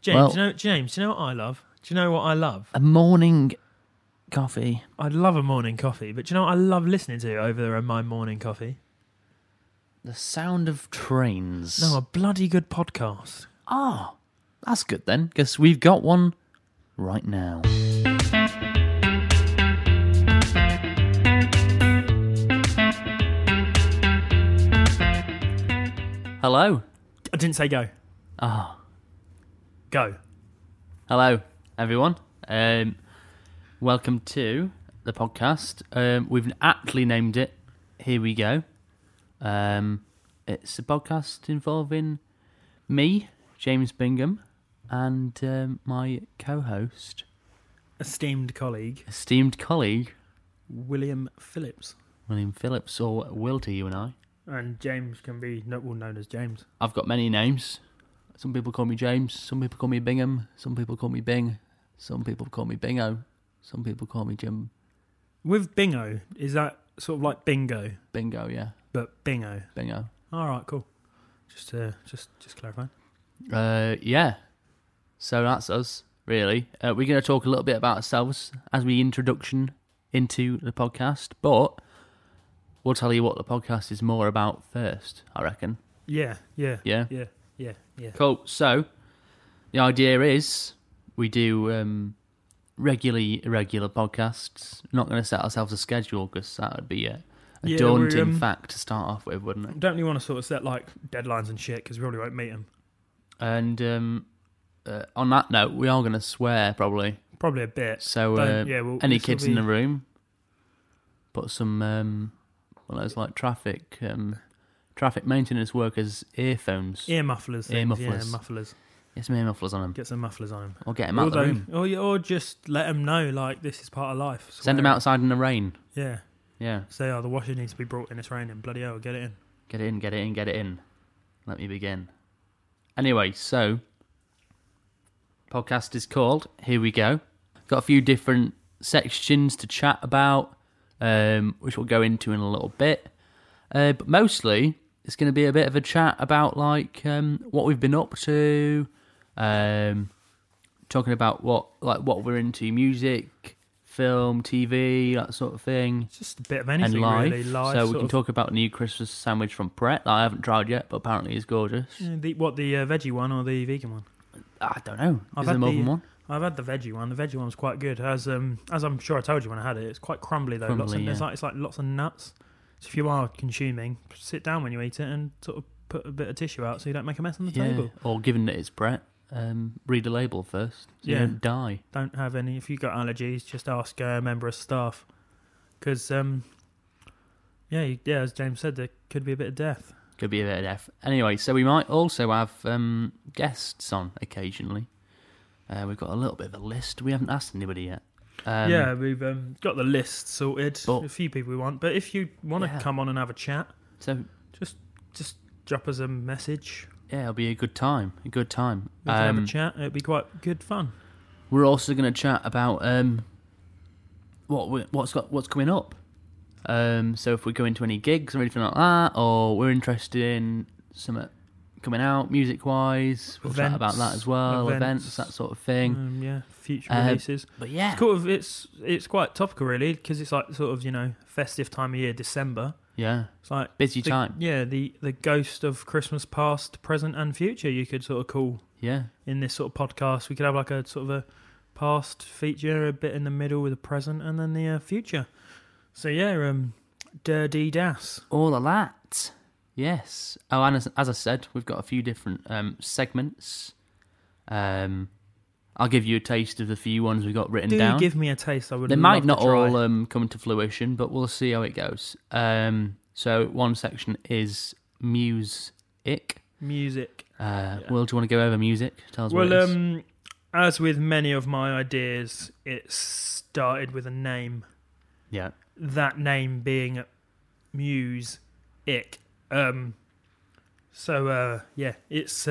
James, Well- do you know what I love? Do you know what I love? A morning coffee. I love a morning coffee, but do you know what I love listening to over my morning coffee? The sound of trains. No, a bloody good podcast. Oh, that's good then, because we've got one right now. Hello. I didn't say go. Oh, Go. hello, everyone. Welcome to the podcast. We've aptly named it Here We Go. It's a podcast involving me, James Bingham, and my co-host, Esteemed colleague, esteemed colleague, William Phillips. William Phillips, or Will to you and I. And James can be known as James. I've got many names. Some people call me James, some people call me Bingham, some people call me Bing, some people call me Bingo, some people call me Jim. With bingo, is that sort of like bingo, Bingo, yeah. but bingo? Bingo. All right, cool. Just clarifying. Yeah. So that's us, really. We're going to talk a little bit about ourselves as we introduction into the podcast, but we'll tell you what the podcast is more about first, I reckon. Yeah. Yeah? Cool. Cool. So, the idea is we do regularly irregular podcasts. Not going to set ourselves a schedule because that would be a Yeah, daunting fact to start off with, wouldn't it? Don't really want to sort of set like deadlines and shit because we probably won't meet them. And on that note, we are going to swear probably. Probably a bit. So any kids in the room, put some those like traffic maintenance workers' earphones. Ear mufflers. Ear things, mufflers. Yeah, mufflers. Get some ear mufflers on them. Get some mufflers on them. Or get them out of the room. Or just let them know like this is part of life. Send them outside in the rain. Yeah. Yeah. Say, the washer needs to be brought in. It's raining. Bloody hell, get it in. Get it in, get it in, get it in. Let me begin. Anyway, so podcast is called Here We Go. Got a few different sections to chat about, which we'll go into in a little bit. But mostly, it's going to be a bit of a chat about like what we've been up to, talking about what we're into, music, film, TV, that sort of thing. It's just a bit of anything, And live. really. Live So we sort can of- talk about a new Christmas sandwich from Pret that I haven't tried yet, but apparently is gorgeous. Yeah, the veggie one or the vegan one? I don't know. I've Is there had more than one? I've had the veggie one. The veggie one was quite good. As I'm sure I told you when I had it, it's quite crumbly though. Crumbly, It's yeah. like lots of nuts. So if you are consuming, sit down when you eat it and sort of put a bit of tissue out so you don't make a mess on the table. Or given that it's Pret, read the label first so you Yeah. don't die. Don't have any. If you've got allergies, just ask a member of staff. Because as James said, there could be a bit of death. Could be a bit of death. Anyway, so we might also have guests on occasionally. We've got a little bit of a list. We haven't asked anybody yet. We've got the list sorted. But- a few people we want, but if you want to Yeah. come on and have a chat, So just drop us a message. yeah, it'll be a good time. A good time. We can have a chat. It'd be quite good fun. We're also going to chat about what's coming up. So if we go into any gigs or anything like that, or we're interested in something coming out music-wise, we'll chat about that as well. Events, that sort of thing. Future releases. But yeah, It's quite topical, really, because it's like sort of festive time of year, December. yeah, It's like busy time. Yeah, the ghost of Christmas past, present, and future. You could sort of call Yeah, in this sort of podcast. We could have like a sort of a past feature, a bit in the middle with a present, and then the future. So yeah, dirty das. all of that. Yes. Oh, and as I said, we've got a few different segments. I'll give you a taste of the few ones we got written Do down. give me a taste. I would. They love might to not try. all come to fruition, but we'll see how it goes. So one section is music. Music. Will, do you want to go over music? Tell us what it is. As with many of my ideas, it started with a name. Yeah. That name being Muse-ic. It's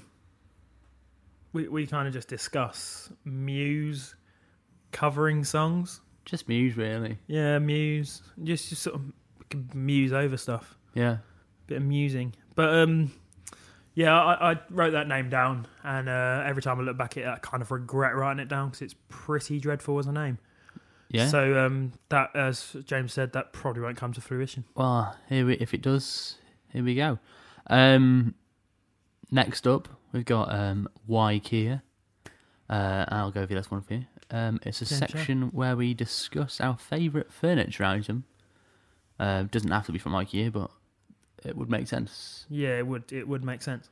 we kind of just discuss Muse covering songs. Just Muse, really. Yeah, Muse. Just sort of muse over stuff. Yeah. Bit of musing. But Yeah, I wrote that name down, and every time I look back at it, I kind of regret writing it down because it's pretty dreadful as a name. Yeah. So that, as James said, that probably won't come to fruition. Well, if it does, here we go. Next up, we've got IKEA. I'll go over this one for you. It's a section where we discuss our favourite furniture item. Doesn't have to be from IKEA, but it would make sense. Yeah, it would make sense.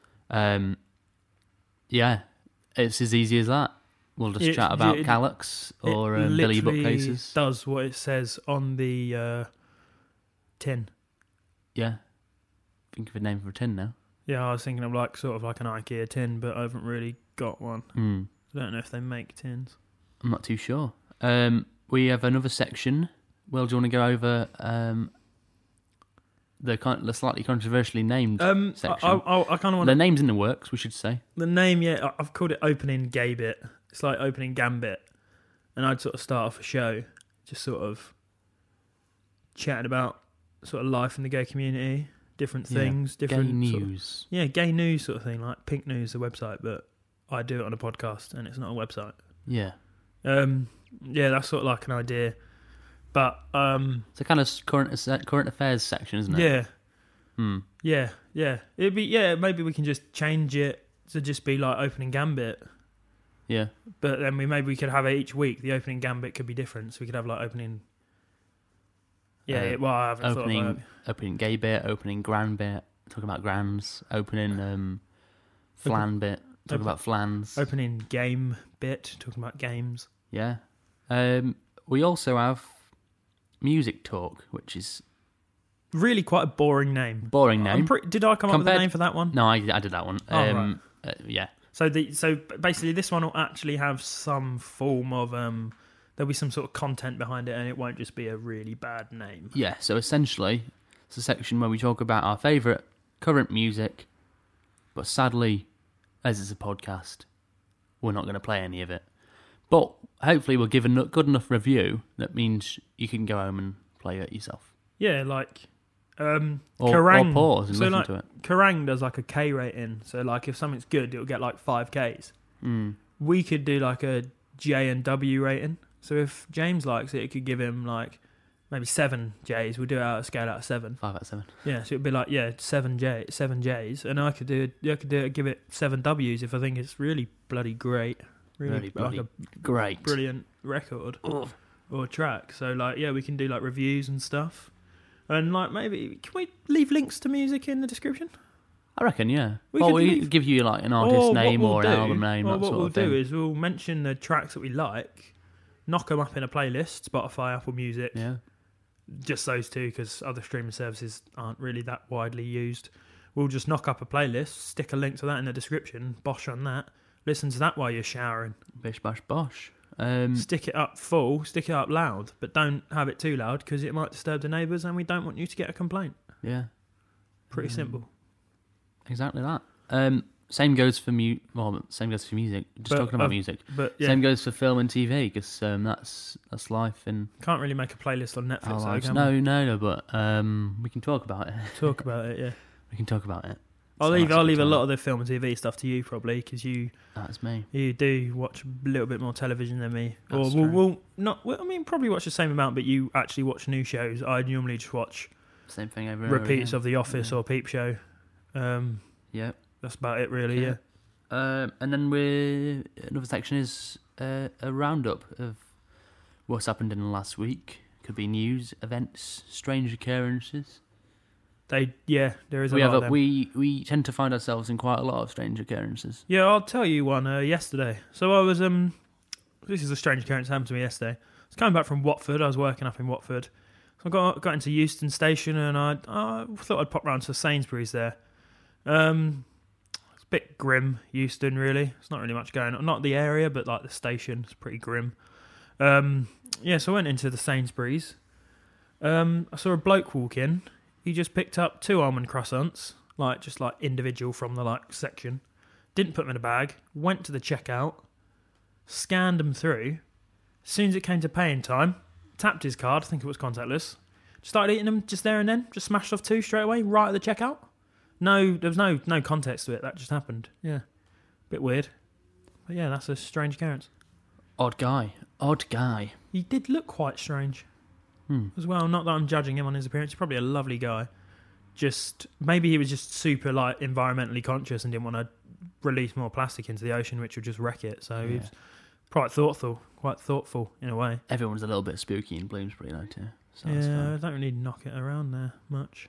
Yeah, it's as easy as that. We'll just chat about Kallax or Billy bookcases. Does what it says on the tin. Yeah. Think of a name for a tin now. Yeah, I was thinking of sort of like an IKEA tin, but I haven't really got one. I don't know if they make tins. I'm not too sure. We have another section. Will, do you want to go over the slightly controversially named section? I kind of want the name's in the works, we should say. The name, yeah, I've called it Opening Gay Bit. It's like Opening Gambit. And I'd sort of start off a show, just sort of chatting about sort of life in the gay community, different things, different gay news. Gay news sort of thing, like Pink News, the website, but I do it on a podcast and it's not a website. Yeah. That's sort of like an idea. But it's a kind of current affairs section, isn't it? Yeah. Yeah. It'd be maybe we can just change it to just be like Opening Gambit. Yeah. But then maybe we could have it each week. The Opening Gambit could be different. So we could have like opening. Yeah, I haven't thought about it. Opening Gay Bit, Opening Grand Bit, talking about Grams, Opening Flan Bit, talking about flans. Opening Game Bit, talking about games. Yeah. We also have Music Talk, which is really quite a boring name. Did I come up with a name for that one? No, I did that one. Right. Yeah. So basically, this one will actually have some form of there'll be some sort of content behind it, and it won't just be a really bad name. Yeah. So essentially, it's a section where we talk about our favourite current music, but sadly, as it's a podcast, we're not going to play any of it. But hopefully, we'll give a good enough review that means you can go home and play it yourself. Yeah, like. Or Kerrang! Pause and listen to it. Kerrang! Does like a K rating, so like if something's good, it'll get like 5 Ks. We could do like a J and W rating. So if James likes it, it could give him like maybe 7 Js. We'll do it out of a scale out of 7. 5 out of 7. Yeah, so it'd be like 7 Js, and I could do it, give it 7 Ws if I think it's really bloody great, really bloody great, brilliant record or track. So like we can do like reviews and stuff. And like maybe can we leave links to music in the description? I reckon, yeah. We give you like an artist name or an album name. Well, what we'll do is we'll mention the tracks that we like, knock them up in a playlist, Spotify, Apple Music. Yeah. Just those two, because other streaming services aren't really that widely used. We'll just knock up a playlist, stick a link to that in the description, bosh on that, listen to that while you're showering. Bish bash bosh. Stick it up full, stick it up loud, but don't have it too loud because it might disturb the neighbours and we don't want you to get a complaint. Yeah. Pretty simple. Exactly that. Same goes for music. Just talking about music. But yeah. Same goes for film and TV because that's life. And can't really make a playlist on Netflix. No. But we can talk about it. Talk about it, yeah. We can talk about it. I'll leave a lot of the film and TV stuff to you probably because that's me. You do watch a little bit more television than me. That's we'll probably watch the same amount, but you actually watch new shows. I normally just watch same thing over repeats of The Office or Peep Show. Yeah, that's about it really. Yeah. And then another section is a roundup of what's happened in the last week. Could be news, events, strange occurrences. There is a lot of them. We tend to find ourselves in quite a lot of strange occurrences. Yeah, I'll tell you one yesterday. So I was this is a strange occurrence that happened to me yesterday. I was coming back from Watford. I was working up in Watford. So I got into Euston Station and I thought I'd pop round to Sainsbury's there. It's a bit grim, Euston, really. It's not really much going on. Not the area, but like the station. It's pretty grim. So I went into the Sainsbury's. I saw a bloke walk in. He just picked up 2 almond croissants, just individual from the section. Didn't put them in a bag. Went to the checkout, scanned them through. As soon as it came to paying time, tapped his card. I think it was contactless. Started eating them just there and then. Just smashed off 2 straight away, right at the checkout. there was no context to it. That just happened. Yeah, bit weird. But yeah, that's a strange occurrence. Odd guy. He did look quite strange as well. Not that I'm judging him on his appearance. He's probably a lovely guy. Just maybe he was just super like environmentally conscious and didn't want to release more plastic into the ocean, which would just wreck it. So he was quite thoughtful in a way. Everyone's a little bit spooky in Bloomsbury though too. So I don't really knock it around there much.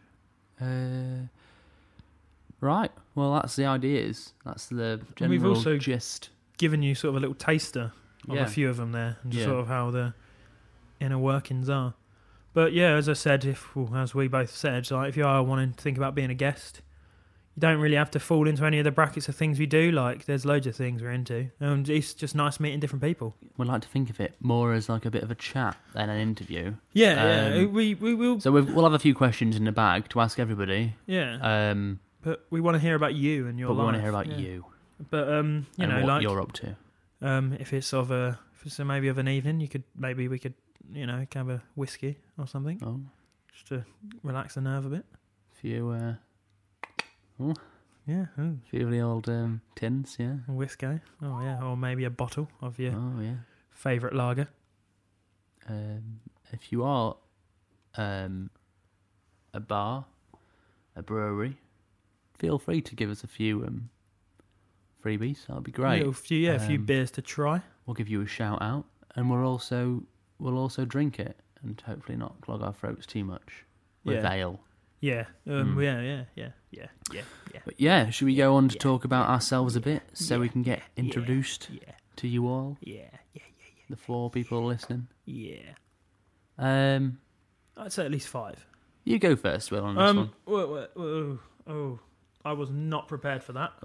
Right. Well, that's the ideas. That's the general We've also gist. Given you sort of a little taster of a few of them there, and just sort of how the inner workings are. But yeah, as I said, as we both said, like if you are wanting to think about being a guest, you don't really have to fall into any of the brackets of things we do. Like there's loads of things we're into, and it's just nice meeting different people. We'd like to think of it more as like a bit of a chat than an interview. Yeah, we will. So we'll have a few questions in the bag to ask everybody. Yeah. But we want to hear about you and your life. But we want to hear about you. But you know, what like you're up to. If it's maybe of an evening, we could have a whiskey or something. Oh. Just to relax the nerve a bit. A few yeah. A few of the old tins, yeah. A whiskey. Oh yeah, or maybe a bottle of your favourite lager. If you are a bar, a brewery, feel free to give us a few freebies. That'd be great. A few beers to try. We'll give you a shout out, and we'll also drink it, and hopefully not clog our throats too much with ale. Yeah. Yeah. But yeah, should we go on to talk about ourselves a bit, so we can get introduced to you all? Yeah. The 4 people listening. Yeah. I'd say at least 5. You go first, Will, on this one. I was not prepared for that.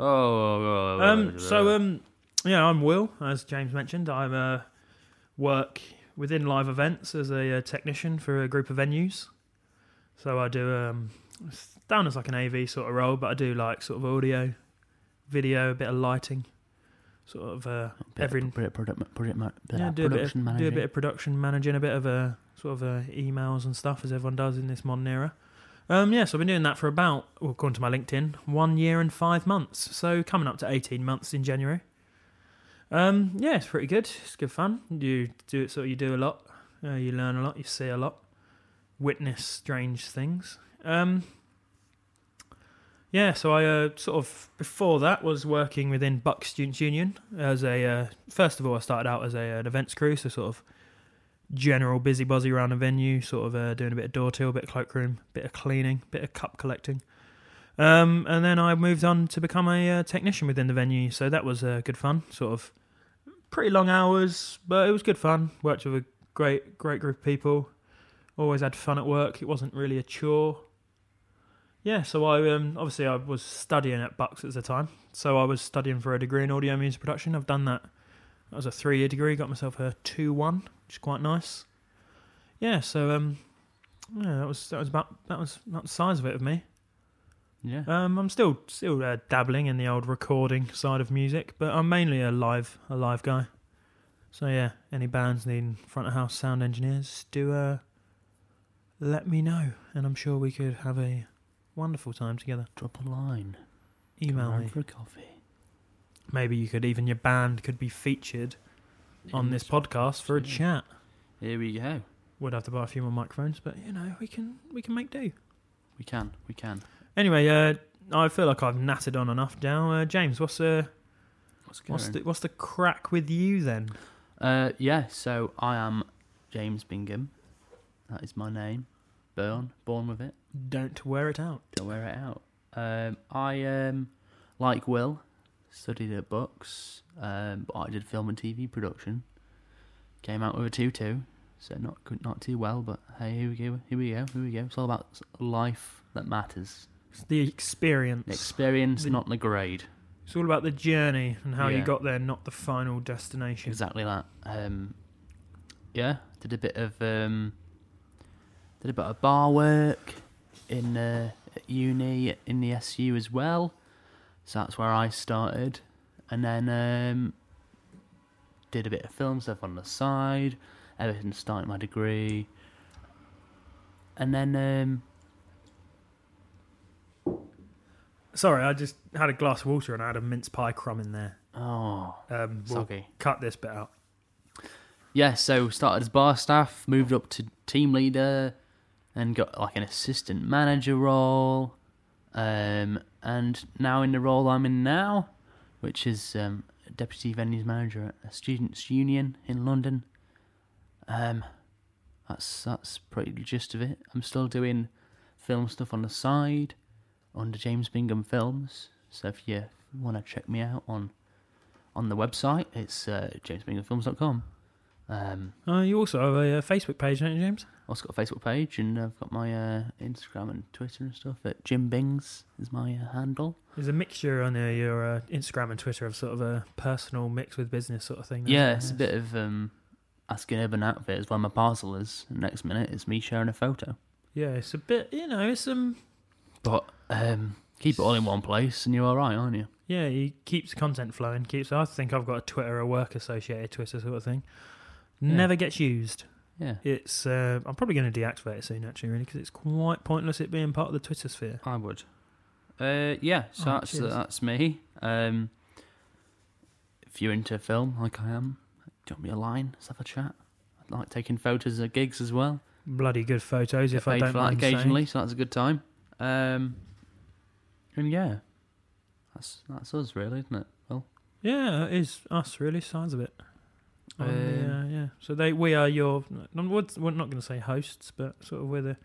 I'm Will, as James mentioned. I work within live events as a technician for a group of venues. So I do it's down as like an AV sort of role, but I do like sort of audio, video, a bit of lighting, sort of production managing. Do a bit of production managing, a bit of emails and stuff, as everyone does in this modern era. So I've been doing that for about, according to my LinkedIn, 1 year and 5 months. So coming up to 18 months in January. It's pretty good. It's good fun. You do it, you do a lot. You learn a lot. You see a lot. Witness strange things. So I before that was working within Buck Students Union as first of all I started out as an events crew, so sort of general busybody around the venue, sort of doing a bit of door till, a bit of cloakroom, bit of cleaning, bit of cup collecting. And then I moved on to become a technician within the venue, so that was good fun. Sort of pretty long hours, but it was good fun. Worked with a great group of people. Always had fun at work. It wasn't really a chore. Yeah, so I obviously I was studying at Bucks at the time, so I was studying for a degree in audio music production. I've done that. That was a 3-year degree. Got myself a 2-1, which is quite nice. Yeah, so that was about the size of it of me. Yeah. I'm still dabbling in the old recording side of music, but I'm mainly a live guy. So yeah, any bands needing front of house sound engineers, do let me know, and I'm sure we could have a wonderful time together. Drop a line. Email me for a coffee. Maybe your band could be featured on this podcast for a chat. Here we go. Would have to buy a few more microphones, but we can make do. We can. Anyway, I feel like I've nattered on enough now. James, what's the crack with you then? So I am James Bingham. That is my name. Born with it. Don't wear it out. I like Will, studied at Bucks, but I did film and TV production. Came out with a 2-2, so not too well, but hey, here we go. It's all about life that matters. It's the experience. Not the grade. It's all about the journey and how you got there, not the final destination. Exactly that. Did a bit of bar work in at uni in the SU as well, so that's where I started, and then did a bit of film stuff on the side ever since starting my degree, and then Sorry, I just had a glass of water and I had a mince pie crumb in there. Oh, We'll soggy. cut this bit out. Yeah, so started as bar staff, moved up to team leader, and got like an assistant manager role, and now in the role I'm in now, which is deputy venues manager at a students' union in London. That's pretty the gist of it. I'm still doing film stuff on the side under James Bingham Films. So if you want to check me out on the website, it's jamesbinghamfilms.com. You also have a Facebook page, don't you, James? I've also got a Facebook page, and I've got my Instagram and Twitter and stuff. At Jim Bings is my handle. There's a mixture on your Instagram and Twitter of sort of a personal mix with business sort of thing. Yeah, it's a bit of asking Urban Outfitters where my parcel is. Next minute, it's me sharing a photo. Yeah, it's a bit, it's But keep it all in one place, and you're all right, aren't you? Yeah, he keeps content flowing. I think I've got a Twitter, a work-associated Twitter sort of thing. Never gets used. Yeah. It's. I'm probably going to deactivate it soon, actually, really, because it's quite pointless it being part of the Twitter sphere. I would. Yeah, so that's me. If you're into film, like I am, drop me a line, let's have a chat. I like taking photos at gigs as well. Bloody good photos, Get if I paid don't for that mind occasionally, saying. so that's a good time. And yeah, that's us really, isn't it? Well, yeah, it is us, really, sounds of it. Yeah. So we are your. We're not going to say hosts, but sort of we're the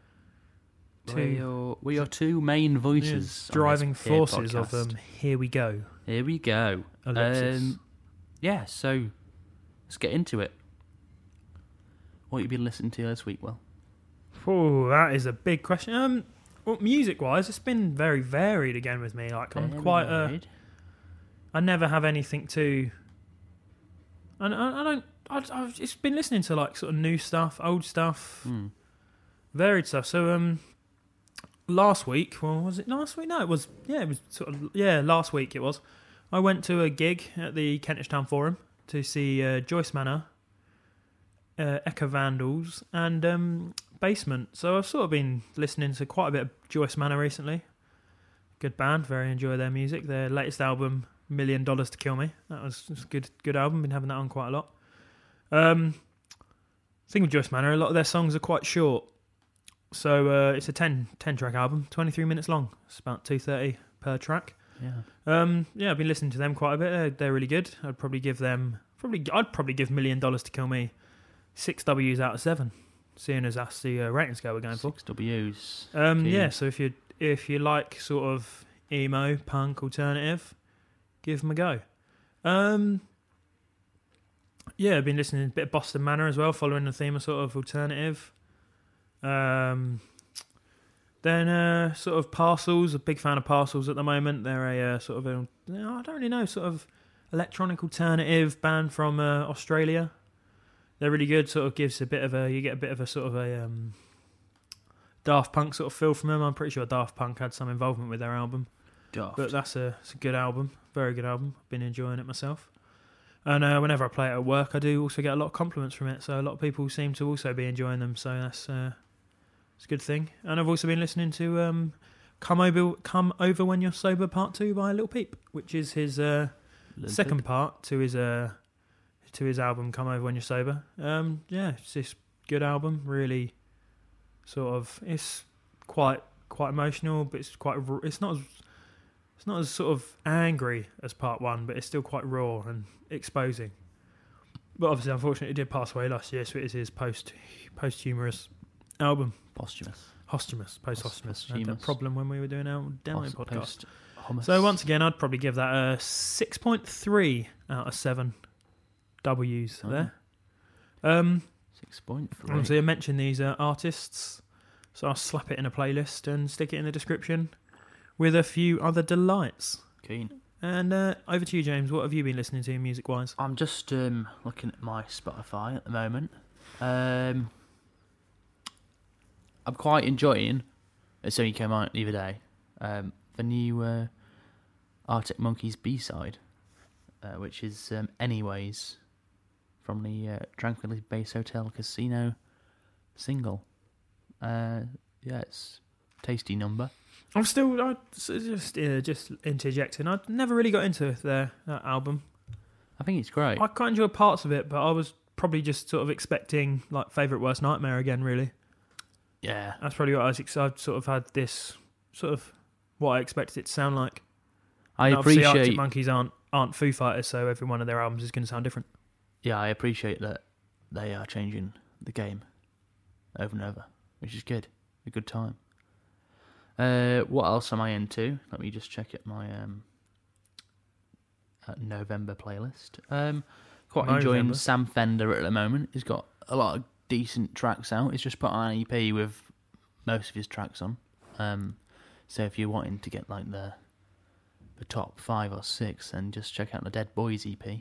two. we are two main voices, driving on this forces podcast. of Here We Go. Here we go. Ellipsis. Yeah, so let's get into it. What you been listening to this week, Will? Oh, that is a big question. Well, music-wise, it's been very varied again with me. Like I'm quite I never have anything to. And I don't. I've just been listening to like sort of new stuff, old stuff, varied stuff. So last week, well, was it last week? No, it was. Yeah, it was sort of. Yeah, last week it was. I went to a gig at the Kentish Town Forum to see Joyce Manor, Echo Vandals, and Basement. So I've sort of been listening to quite a bit of Joyce Manor recently. Good band, very enjoy their music. Their latest album, $1 Million to Kill Me. That was a good album. Been having that on quite a lot. Thing with Joyce Manor, a lot of their songs are quite short. So it's a 10 track album, 23 minutes long. It's about 2:30 per track. Yeah. I've been listening to them quite a bit. They're really good. I'd probably give $1 Million to Kill Me 6 W's out of 7, seeing as that's the rating scale we're going for. 6 W's. Yeah. So if you like sort of emo, punk, alternative, give them a go. I've been listening to a bit of Boston Manor as well, following the theme of sort of alternative. Then sort of Parcels, a big fan of Parcels at the moment. They're a sort of, I don't really know, sort of electronic alternative band from Australia. They're really good, sort of gives you get a bit of a sort of a Daft Punk sort of feel from them. I'm pretty sure Daft Punk had some involvement with their album. But it's a good album, very good album. I've been enjoying it myself. And whenever I play it at work, I do also get a lot of compliments from it. So a lot of people seem to also be enjoying them. So that's it's a good thing. And I've also been listening to "Come Over When You're Sober" Part 2 by Lil Peep, which is his second part to his album "Come Over When You're Sober." It's this good album. Really, sort of, it's quite emotional, but it's not as sort of angry as part 1, but it's still quite raw and exposing. But obviously, unfortunately, it did pass away last year, so it is his posthumous album. Posthumous. I had that problem when we were doing our demo podcast. So once again, I'd probably give that a 6.3 out of 7 W's there. 6.3. Obviously, I mentioned these artists, so I'll slap it in a playlist and stick it in the description with a few other delights. Keen. And over to you, James. What have you been listening to music-wise? I'm just looking at my Spotify at the moment. I'm quite enjoying, it's only came out the other day, the new Arctic Monkeys B-side, which is Anyways, from the Tranquility Base Hotel Casino single. It's tasty number. I'm still just interjecting. I never really got into their album. I think it's great. I quite enjoyed parts of it, but I was probably just sort of expecting like Favourite Worst Nightmare again. Really, Yeah. that's probably what I was. I've sort of had this sort of what I expected it to sound like. I And obviously appreciate. Arctic Monkeys aren't Foo Fighters, so every one of their albums is going to sound different. Yeah, I appreciate that they are changing the game over and over, which is good. A good time. What else am I into? Let me just check at my November playlist. Quite enjoying November. Sam Fender at the moment. He's got a lot of decent tracks out. He's just put on an EP with most of his tracks on. So if you're wanting to get like the top 5 or 6, then just check out the Dead Boys EP.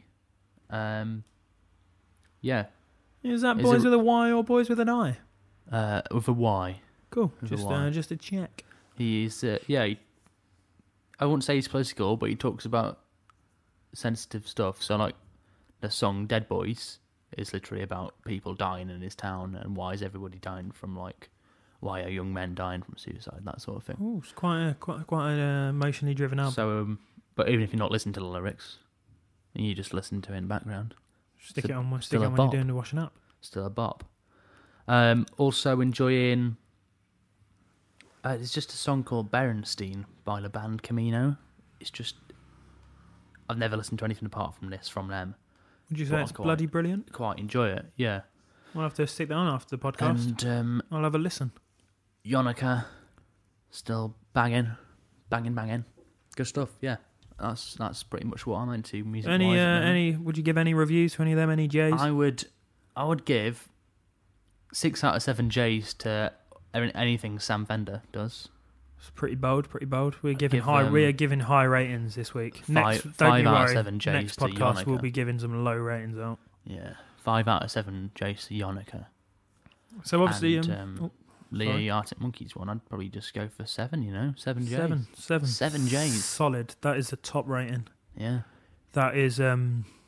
Yeah, Is that Is boys it- with a Y or boys with an I? with a Y. Cool. With a Just Y. just a check. He's I wouldn't say he's political, but he talks about sensitive stuff. So like the song "Dead Boys" is literally about people dying in his town and why is everybody dying from like why are young men dying from suicide, that sort of thing. Oh, it's quite an emotionally driven album. So, but even if you're not listening to the lyrics, and you just listen to it in the background, Stick it still- on when still a you're bop. doing the washing up. still a bop. Also enjoying. There's just a song called Berenstein by the band Camino. It's just I've never listened to anything apart from this from them. Would you say Well, it's quite. bloody brilliant? Quite enjoy it, yeah. We'll have to stick that on after the podcast. And I'll have a listen. Yonica, still banging. Good stuff, yeah. That's pretty much what I'm into music. Would you give any reviews to any of them? Any J's? I would give 6 out of 7 J's to anything Sam Fender does. It's pretty bold. We're I'd giving give, we are giving high ratings this week. Next, don't five you out of worry. 7 J's Next to podcast Yonica. we'll be giving some low ratings out. Yeah, 5 out of 7 J's to Yonica. So obviously, And, sorry. the Arctic Monkeys one, I'd probably just go for 7. 7 J's. 7. 7 J's. Solid. That is the top rating. Yeah, That is yeah.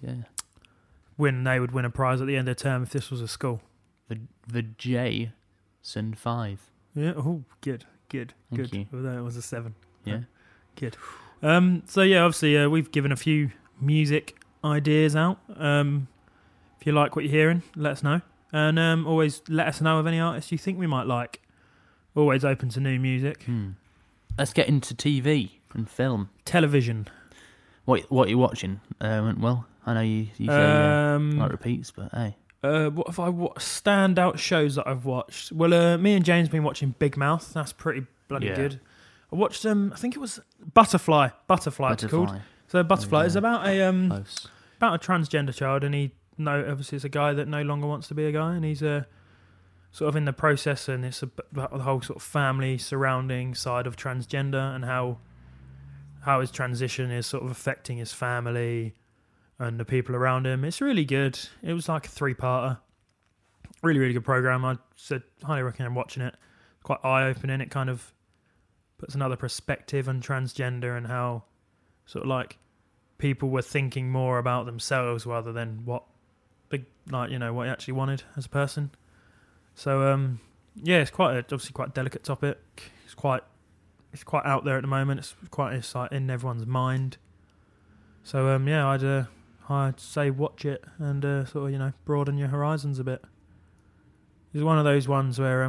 when they would win a prize at the end of term if this was a school. The Jason 5. Yeah. Oh, good. Thank you. Well, that was a 7. Yeah. Good. So yeah, obviously we've given a few music ideas out. If you like what you're hearing, let us know, and always let us know of any artists you think we might like. Always open to new music. Let's get into TV and film. Television. What are you watching? Well, I know you say like repeats, but hey. What have I standout shows that I've watched? Well, me and James been watching Big Mouth. That's pretty bloody Yeah. good. I watched I think it was Butterfly. Butterfly. It's called. So Butterfly is about a Close. about a transgender child, and obviously it's a guy that no longer wants to be a guy, and he's sort of in the process, and it's about the whole sort of family surrounding side of transgender and how his transition is sort of affecting his family and the people around him. It's really good. It was like a 3-parter. Really, really good program. I said highly recommend watching it. It's quite eye-opening. It kind of puts another perspective on transgender and how sort of like people were thinking more about themselves rather than what he actually wanted as a person. So yeah, it's obviously quite a delicate topic. It's quite out there at the moment. It's like in everyone's mind. So yeah, I'd say watch it and sort of broaden your horizons a bit. It's one of those ones where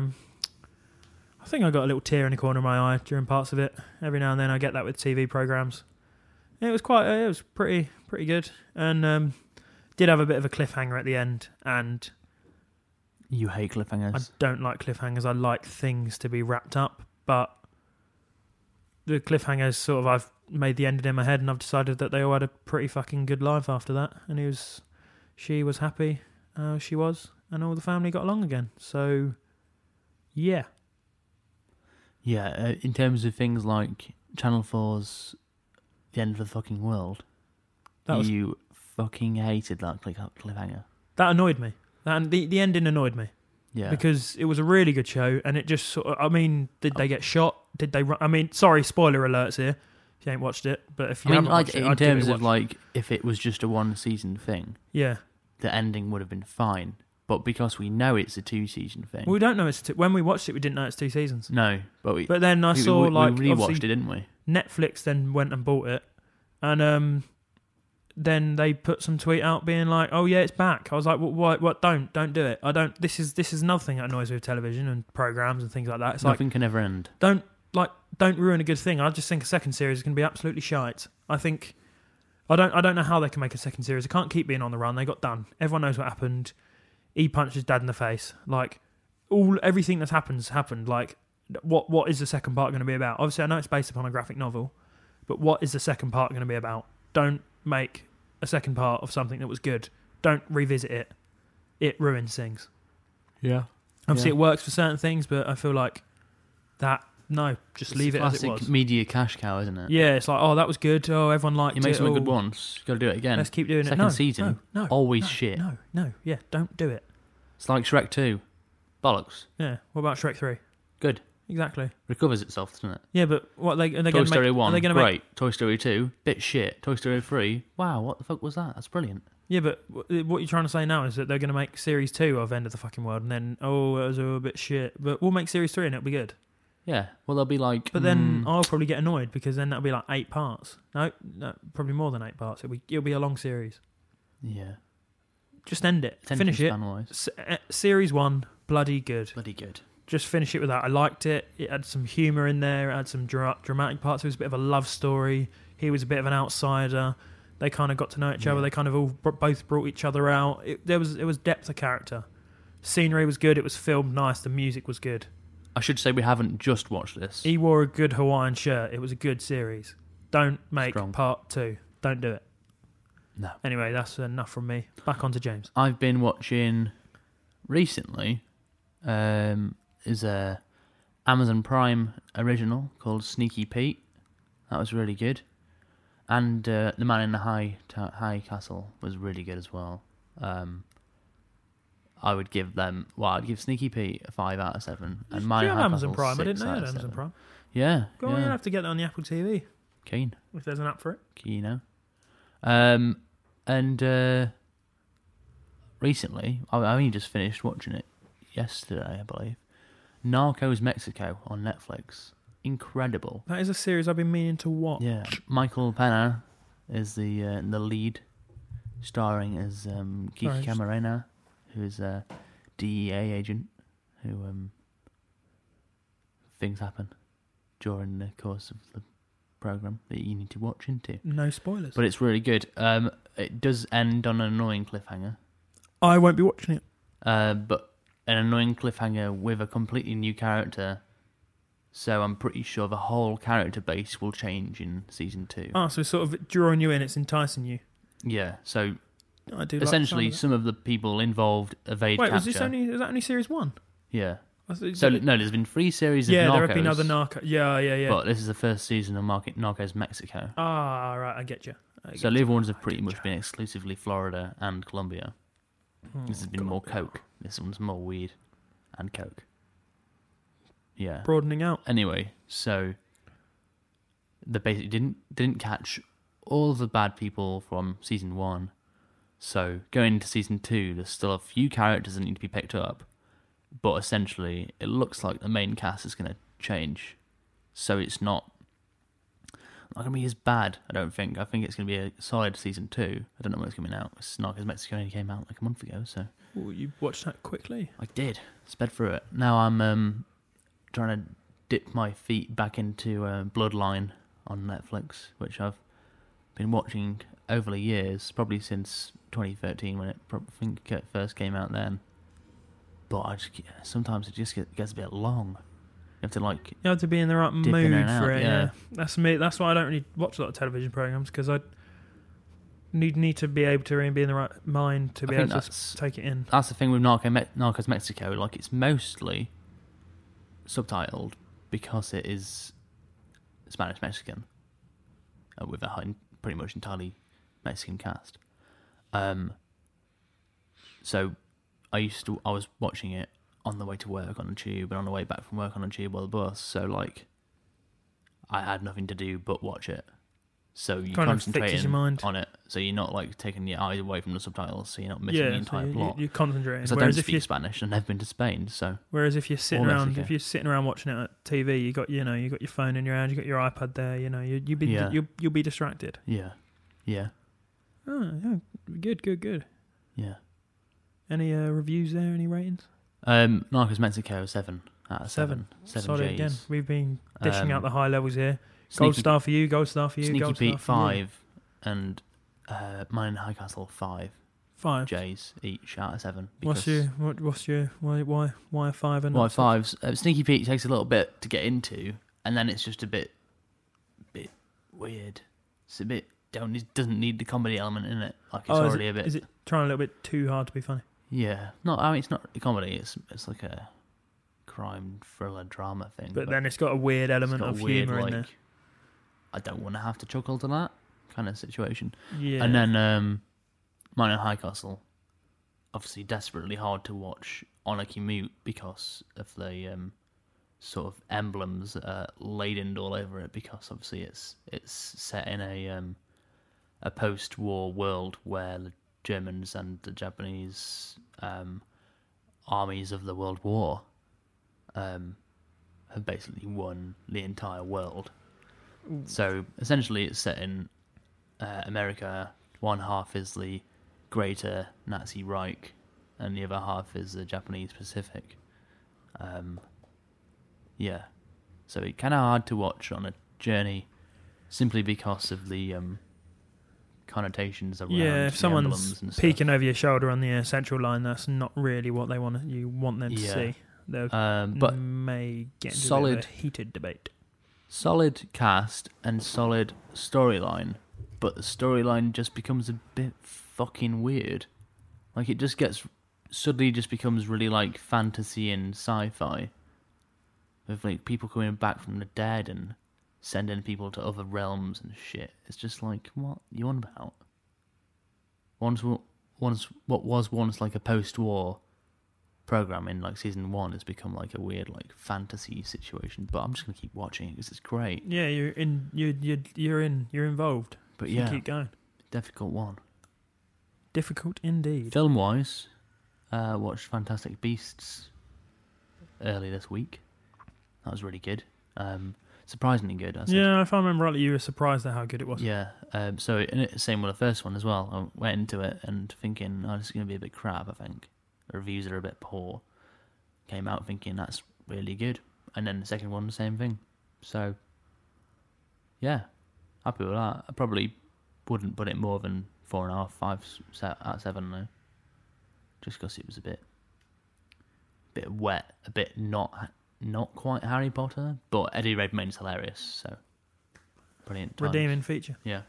I think I got a little tear in the corner of my eye during parts of it. Every now and then I get that with TV programs. It was pretty good, and did have a bit of a cliffhanger at the end. And You hate I cliffhangers. don't like cliffhangers. I like things to be wrapped up, but the cliffhangers sort of I've made the ending in my head, and I've decided that they all had a pretty fucking good life after that. And she was happy, she was, and all the family got along again. So yeah. Yeah, in terms of things like Channel 4's The End of the Fucking World, you fucking hated that cliffhanger. That annoyed me. The ending annoyed me. Yeah. Because it was a really good show, and it just sort of, did they get shot? Did they run? Sorry, spoiler alerts here, if you ain't watched it, but if you haven't watched it, in I'd give it terms a of watch. if it was just a 1-season thing, Yeah. the ending would have been fine. but because we know it's a 2-season thing. We don't know it's when we watched it, we didn't know it's 2 seasons. No, but then I saw we rewatched obviously it, didn't we? Netflix then went and bought it, and then they put some tweet out being like, "Oh yeah, it's back." I was like, "What? Don't do it. I don't. This is another thing that annoys me with television and programs and things like that. It's Nothing can ever end. Don't ruin a good thing. I just think a second series is going to be absolutely shite. I don't know how they can make a second series. They can't keep being on the run. They got done. Everyone knows what happened. He punched his dad in the face. Like everything that's happened. Like what is the second part going to be about? Obviously, I know it's based upon a graphic novel, but what is the second part going to be about? Don't make a second part of something that was good. Don't revisit it. It ruins things. Yeah. Obviously, it works for certain things, but I feel like that. No, just leave it as it was. Classic media cash cow, isn't it? Yeah, it's like, oh, that was good. Oh, everyone liked it. You make something good Oh, once, you got to do it again. let's keep doing it. Second No, season, no, always no, shit. No, yeah, don't do it. It's like Shrek 2. Bollocks. Yeah, what about Shrek 3? Good. Exactly. Recovers itself, doesn't it? Yeah, but what are they going to Toy make? Story 1, Are they gonna great. Make, Toy Story 2, bit shit. Toy Story 3, wow, what the fuck was that? That's brilliant. yeah, but what you're trying to say now is that they're going to make Series 2 of End of the Fucking World, and then, oh, it was a bit shit. But we'll make Series 3 and it'll be good. Yeah, well, they'll be like... But then I'll probably get annoyed because then that'll be like 8 parts. No, probably more than 8 parts. It'll be a long series. Yeah. Just end it. Attention Finish it. span-wise. Series 1, bloody good. Bloody good. Just finish it with that. I liked it. It had some humour in there. It had some dramatic parts. It was a bit of a love story. He was a bit of an outsider. They kind of got to know each other. They kind of all both brought each other out. It was depth of character. Scenery was good. It was filmed nice. The music was good. I should say we haven't just watched this. He wore a good Hawaiian shirt. It was a good series. Don't make Strong. part 2. Don't do it. No. Anyway, that's enough from me. Back on to James. I've been watching recently is a Amazon Prime original called Sneaky Pete. That was really good. And The Man in the High Castle was really good as well. I would give I'd give Sneaky Pete a 5 out of 7. And Do Man you in have the High Amazon Castle, Prime? I 6 didn't know you out had of Amazon 7. Prime. Yeah. Go on, you'll have to get that on the Apple TV. Keen. If there's an app for it. Keen. And recently, I only just finished watching it yesterday, I believe. Narcos Mexico on Netflix. Incredible. That is a series I've been meaning to watch. Yeah, Michael Pena is the lead, starring as Kiki Sorry, Camarena, who is a DEA agent, who things happen during the course of the program that you need to watch into. No spoilers. But it's really good. It does end on an annoying cliffhanger. I won't be watching it. But an annoying cliffhanger with a completely new character. So I'm pretty sure the whole character base will change in season 2. Oh, so it's sort of drawing you in. It's enticing you. Yeah, so I do. essentially like some of the people involved evade Wait, capture. was that only series 1? Yeah. So No, there's been 3 series of yeah, Narcos. there have been other Narcos. Yeah. But this is the first season of Narcos Mexico. Ah, right, I get you. So the other ones have pretty much been exclusively Florida and Colombia. Oh, This has been more coke. This one's more weed and coke. Yeah. Broadening out. Anyway, so they basically didn't catch all the bad people from season 1. So going into season 2, there's still a few characters that need to be picked up, but essentially it looks like the main cast is going to change. So it's not going to be as bad, I don't think. I think it's going to be a solid season 2. I don't know when it's coming out. Narcos Mexico only came out like a month ago, so Ooh, you watched that quickly. I did. Sped through it. Now I'm trying to dip my feet back into Bloodline on Netflix, which I've been watching over the years, probably since 2013 when I think it first came out then. But sometimes it just gets a bit long. You have to You have to be in the right dip in mood and out, for it. yeah. That's me. That's why I don't really watch a lot of television programs, because I need to be able to really be in the right mind to be able to take it in. That's the thing with Narcos Mexico. Like, it's mostly subtitled because it is Spanish Mexican with a pretty much entirely Mexican cast. So I was watching it on the way to work on the tube and on the way back from work on the tube or the bus. So like, I had nothing to do but watch it. So you Kind of concentrate fixes your mind. on it. so you're not like taking your eyes away from the subtitles, so you're not missing the entire plot. You're concentrating. Because I don't speak Spanish and I've been to Spain, so. Whereas if you're sitting around watching it at TV, you got your phone in your hand, you got your iPad there, you'll be distracted. Yeah. Yeah. Oh, yeah. Good. Yeah. Any reviews there? Any ratings? Narcos Mexico 7 out of 7. 7 Solid J's. again. We've been dishing out the high levels here. Sneaky, Gold star for you. Sneaky Gold Pete star for you. 5 and Mine in High Castle 5. 5 J's each out of 7. What's your why 5 and why 5s? Sneaky Pete takes a little bit to get into, and then it's just a bit weird. It's a bit doesn't need the comedy element in it. Like it's already a bit. Is it trying a little bit too hard to be funny? Yeah, it's not a comedy. It's like a crime thriller drama thing. But then it's got a weird element of humour in there. I don't want to have to chuckle to that kind of situation. Yeah. And then Mine in High Castle, obviously desperately hard to watch on a commute because of the sort of emblems laden all over it. Because obviously it's set in a post-war world where the Germans and the Japanese armies of the World War have basically won the entire world. So essentially it's set in America. One half is the greater Nazi Reich and the other half is the Japanese Pacific. Yeah. So it's kind of hard to watch on a journey simply because of the connotations around if the someone's emblems and stuff. peeking over your shoulder on the central line, that's not really what you want them to see. They but may get into solid, a bit of a heated debate. Solid cast and solid storyline, but the storyline just becomes a bit fucking weird. Like it suddenly just becomes really like fantasy and sci-fi. With like people coming back from the dead and sending people to other realms and shit. It's just like, what you on about? What was once like a post-war program in like season 1 has become like a weird like fantasy situation. But I'm just gonna keep watching it because it's great. Yeah, you're involved. But so yeah, keep going. difficult one. Difficult indeed. Film-wise, watched Fantastic Beasts early this week. That was really good. Surprisingly good. Yeah, if I remember rightly, you were surprised at how good it was. Yeah. So same with the first one as well. I went into it and thinking, this is going to be a bit crap. I think the reviews are a bit poor. Came out thinking that's really good, and then the second one, the same thing. So yeah, happy with that. I probably wouldn't put it more than 4.5, 5 out of 7 though, just because it was a bit wet, a bit not quite Harry Potter, but Eddie Redmayne's hilarious, so brilliant times. Redeeming feature. Yeah.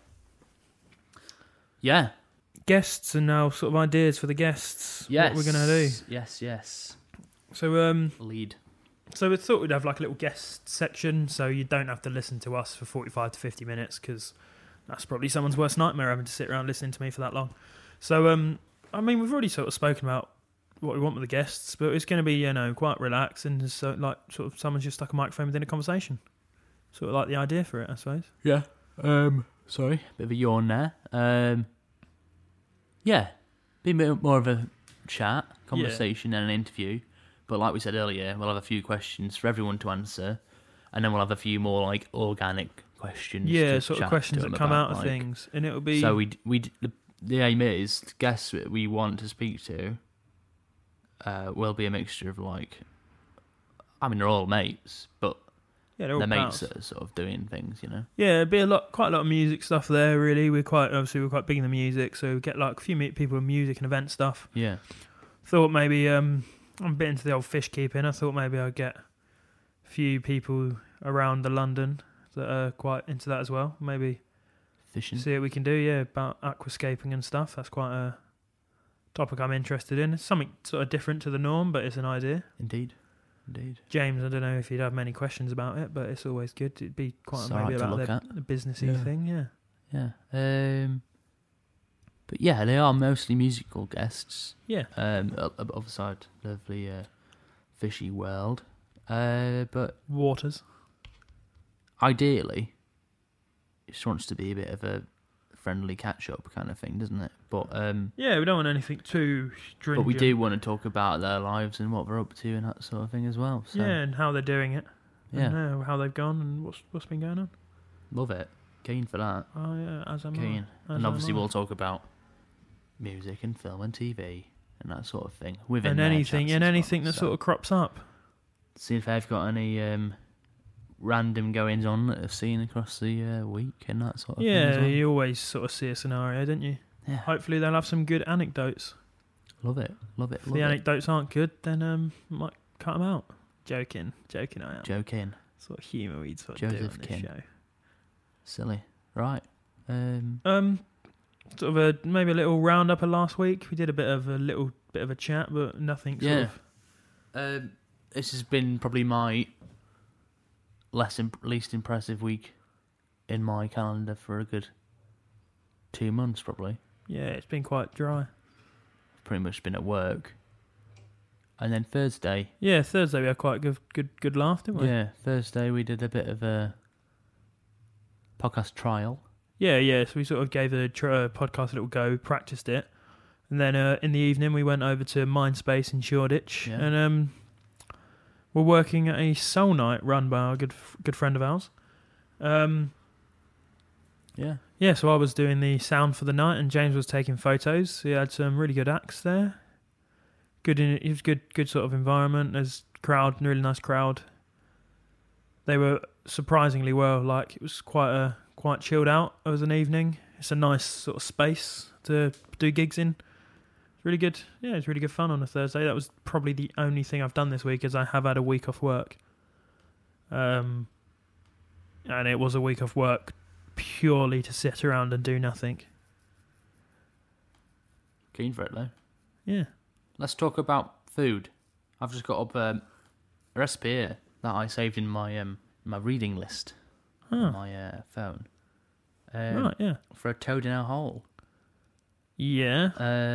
Yeah. Guests and now sort of ideas for the guests. Yes. What we're going to do. Yes. So lead. So we thought we'd have like a little guest section, so you don't have to listen to us for 45 to 50 minutes, because that's probably someone's worst nightmare, having to sit around listening to me for that long. So, I mean, we've already sort of spoken about what we want with the guests, but it's going to be, quite relaxed and just like sort of someone's just stuck a microphone within a conversation. Sort of like the idea for it, I suppose. Yeah. Sorry, bit of a yawn there. Yeah, be a bit more of a chat, conversation and an interview. But like we said earlier, we'll have a few questions for everyone to answer, and then we'll have a few more like organic questions. Yeah, sort of questions that come out of things, and it'll be. So the aim is the guests that we want to speak to will be a mixture of like, I mean, they're all mates, but they're all mates that are sort of doing things, Yeah, it'd be quite a lot of music stuff there. Really, we're quite big in the music, so we get like a few people with music and event stuff. Yeah. Thought maybe I'm a bit into the old fish keeping. I thought maybe I'd get a few people around the London that are quite into that as well. Maybe fishing. See what we can do. Yeah, about aquascaping and stuff. That's quite a topic I'm interested in. It's something sort of different to the norm, but it's an idea. Indeed. James, I don't know if you'd have many questions about it, but it's always good. It'd be quite maybe about the businessy thing. Yeah. But yeah, they are mostly musical guests. Yeah. Other side of the fishy world. But waters. Ideally, it just wants to be a bit of a friendly catch up kind of thing, doesn't it? But Yeah, we don't want anything too stringent. but we do want to talk about their lives and what they're up to and that sort of thing as well. So, Yeah, and how they're doing it. yeah, And how they've gone and what's been going on. love it. Keen for that. Oh yeah, as am I. Keen. As And obviously am I. we'll talk about music and film and TV and that sort of thing within and their anything chats and as anything well. that So, sort of crops up. see if they've got any random goings on that they've seen across the week and that sort of thing as Yeah, well. you always sort of see a scenario, don't you? Yeah, Hopefully they'll have some good anecdotes. love it, love it, If love the it. anecdotes aren't good, then might cut them out. Joking I am. Joking, Sort of humour we'd sort of do Joseph on this King. show. silly, right? Sort of maybe a little roundup of last week. We did a little bit of a chat, but nothing sort Yeah. of. This has been probably my least impressive week in my calendar for a good 2 months, probably. Yeah, it's been quite dry. Pretty much been at work, and then Thursday. Yeah, Thursday we had quite a good laugh, didn't we? Yeah, Thursday we did a bit of a podcast trial. Yeah. So we sort of gave the podcast a little go, practiced it, and then in the evening we went over to Mindspace in Shoreditch, Yeah. and we're working at a soul night run by our good friend of ours. Yeah, Yeah, so I was doing the sound for the night, and James was taking photos. He had some really good acts there. It was good sort of environment. There's really nice crowd. They were surprisingly well. Like, it was quite chilled out as an evening. It's a nice sort of space to do gigs in. It's really good. Yeah, it's really good fun on a Thursday. That was probably the only thing I've done this week, as I have had a week off work. And it was a week off work purely to sit around and do nothing. keen for it though. Yeah. Let's talk about food. I've just got up a recipe here that I saved in my my reading list on my phone. Right, yeah. For a toad in a hole. Yeah.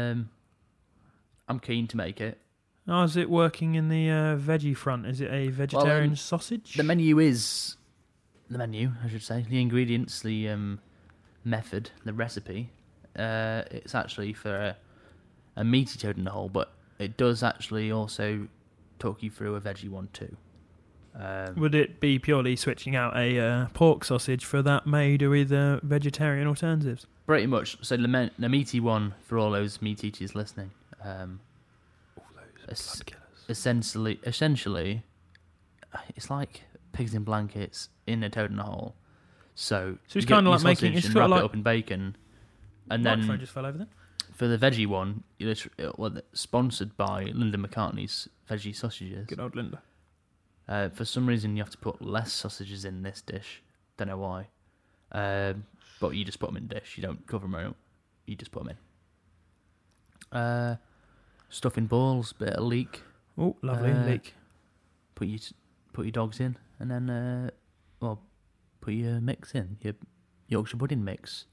I'm keen to make it. How's it working in the veggie front? Is it a vegetarian sausage? The menu is the menu, I should say. The ingredients, the method, the recipe. It's actually for a meaty toad in a hole, but it does actually also talk you through a veggie one too. Would it be purely switching out a pork sausage for that made with vegetarian alternatives? Pretty much. So the meaty one, for all those meat eaters listening, All those blood killers. essentially, it's like pigs in blankets in a toad in a hole. So it's you kind get of your like making sausage it's and sort wrap of like it up in bacon, and microphone then just fell over there. for the veggie one, sponsored by Linda McCartney's veggie sausages. Good old Linda. For some reason, you have to put less sausages in this dish. Don't know why. But you just put them in the dish. You don't cover them out. You just put them in. Stuffing balls, bit of leek. Oh, lovely leek. Put your dogs in, and then put your mix in, your Yorkshire pudding mix,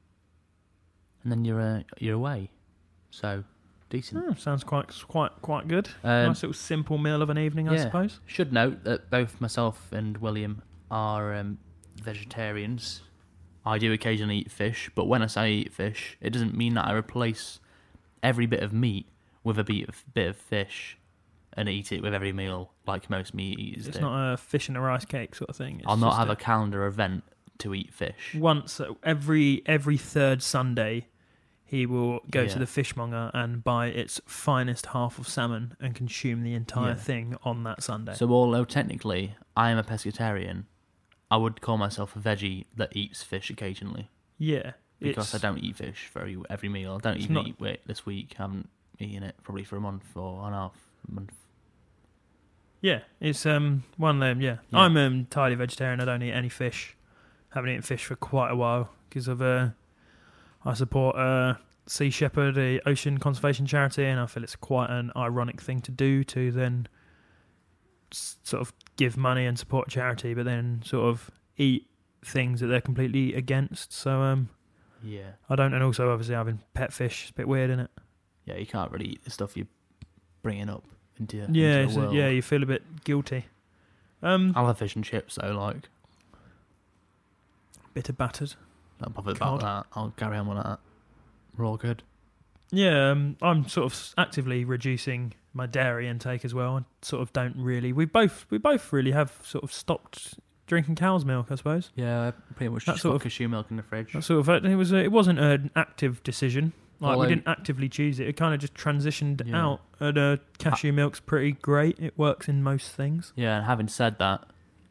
and then you're away. So decent. Sounds quite good. Nice little simple meal of an evening, I suppose. Should note that both myself and William are vegetarians. I do occasionally eat fish, but when I say eat fish, it doesn't mean that I replace every bit of meat with a bit of fish and eat it with every meal like most meat eaters It's do. not a fish and a rice cake sort of thing. It's I'll not just have a calendar event to eat fish. once every third Sunday. He will go to Yeah. the fishmonger and buy its finest half of salmon and consume the entire Yeah. thing on that Sunday. So although technically I am a pescatarian, I would call myself a veggie that eats fish occasionally. Yeah, Because I don't eat fish for every meal. I don't It's even not- eat it this week. I haven't eaten it probably for a month or a half month. Yeah, it's one of them. Yeah, Yeah. I'm entirely vegetarian. I don't eat any fish. Haven't eaten fish for quite a while because of I support Sea Shepherd, the ocean conservation charity, and I feel it's quite an ironic thing to do to then sort of give money and support a charity, but then sort of eat things that they're completely against. So Yeah. I don't, and also obviously having pet fish is a bit weird, isn't it? Yeah, you can't really eat the stuff you're bringing up into, Yeah, into the world. yeah, you feel a bit guilty. I'll have fish and chips though, like. Bit of battered. Not bothered about that. I'll carry on with that. We're all good. Yeah, I'm sort of actively reducing my dairy intake as well. I sort of don't really. We both really have sort of stopped drinking cow's milk, I suppose. Yeah, pretty much just got cashew milk in the fridge. That sort of it wasn't an active decision. Like, Well, we didn't actively choose it. It kind of just transitioned out. And cashew milk's pretty great. It works in most things. Yeah, and having said that,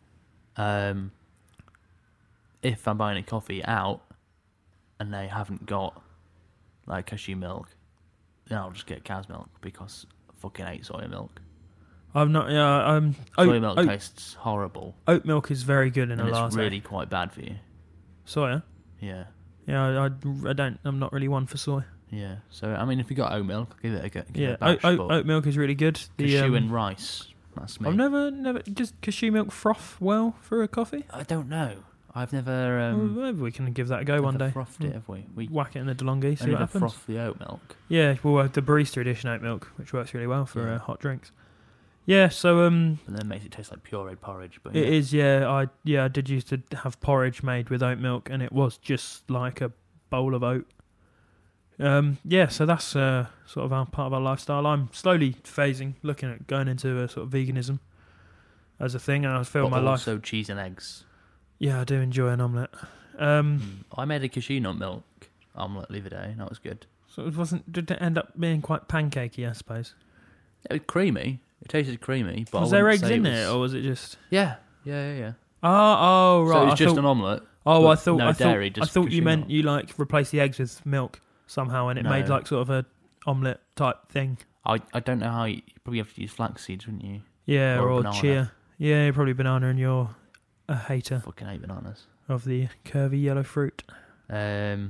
if I'm buying a coffee out and they haven't got like cashew milk, then I'll just get cow's milk because I fucking hate soy milk. I've not. Yeah, soy milk tastes horrible. Oat milk is very good in a latte. It's really quite bad for you. Soya. Yeah. Yeah, I don't. I'm not really one for soy. Yeah. So I mean, if you got oat milk, give it a go. Yeah, oat milk is really good. Cashew and rice. That's me. I've never. Does cashew milk froth well for a coffee? I don't know. I've never. Maybe we can give that a go one day. Frothed it, have we? We whack it in the DeLonghi, see what happens. Froth the oat milk. Yeah, well, the barista edition oat milk, which works really well for hot drinks. Yeah, so and then makes it taste like pureed porridge. But it is. Yeah, I did used to have porridge made with oat milk, and it was just like a bowl of oat. Yeah, so that's sort of part of our lifestyle. I'm slowly looking at going into a sort of veganism as a thing, and I feel my life. Also, cheese and eggs. Yeah, I do enjoy an omelette. I made a cashew nut milk omelette the other day, and that was good. So did it end up being quite pancakey, I suppose? It was creamy. It tasted creamy, but was there eggs in it, or was it just? Yeah. Oh, right. So it was just an omelette. Oh, I thought dairy, I thought you meant you like replace the eggs with milk somehow, and it made like sort of a omelette type thing. I don't know how you probably have to use flax seeds, wouldn't you? Yeah, or chia. Yeah, probably banana, and you're a hater. Fucking hate bananas. Of the curvy yellow fruit. Yeah,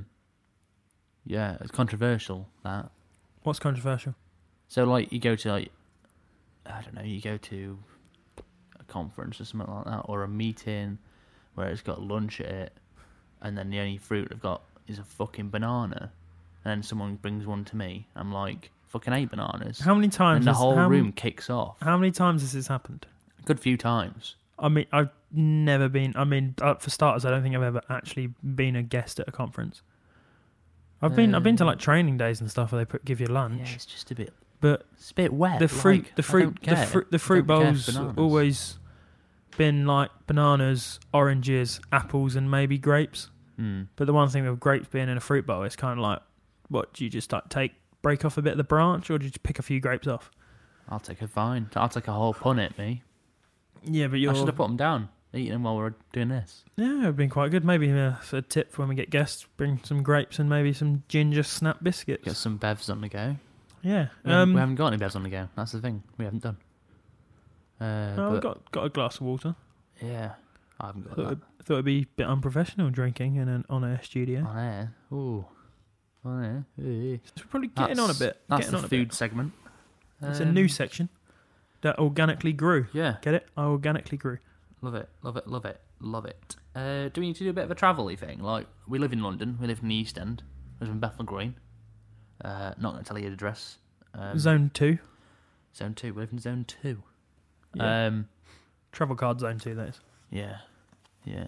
it's controversial, that. What's controversial? So, like, you go to, like, I don't know, you go to a conference or something like that, or a meeting where it's got lunch at it, and then the only fruit they've got is a fucking banana, and then someone brings one to me. I'm like, fucking hate bananas. How many times? And the whole room kicks off. How many times has this happened? A good few times. I mean, I've never been. I mean, for starters, I don't think I've ever actually been a guest at a conference. I've been to like training days and stuff where they give you lunch. Yeah, it's just a bit. But it's a bit wet. The fruit bowls always been like bananas, oranges, apples, and maybe grapes. But the one thing with grapes being in a fruit bowl, it's kind of like, what do you just like break off a bit of the branch, or do you just pick a few grapes off? I'll take a whole pun at me. Yeah, but I should have put them down, eating them while we're doing this. Yeah, it would have been quite good. Maybe a tip for when we get guests: bring some grapes and maybe some ginger snap biscuits. Get some bevs on the go. Yeah, we haven't got any bevs on the go. That's the thing. We haven't done. We've got a glass of water. Yeah, I haven't got that. Thought it'd be a bit unprofessional drinking in an on-air studio. On air? Ooh. On air? We're probably getting on a bit. That's the food segment. It's a new section that organically grew. Yeah. Get it? I organically grew. Love it. Do we need to do a bit of a travel-y thing? Like, we live in London. We live in the East End. We live in Bethnal Green. Not going to tell you the address. Zone 2. Zone 2. We live in Zone 2. Yeah. Travel card Zone 2, that is. Yeah. Yeah.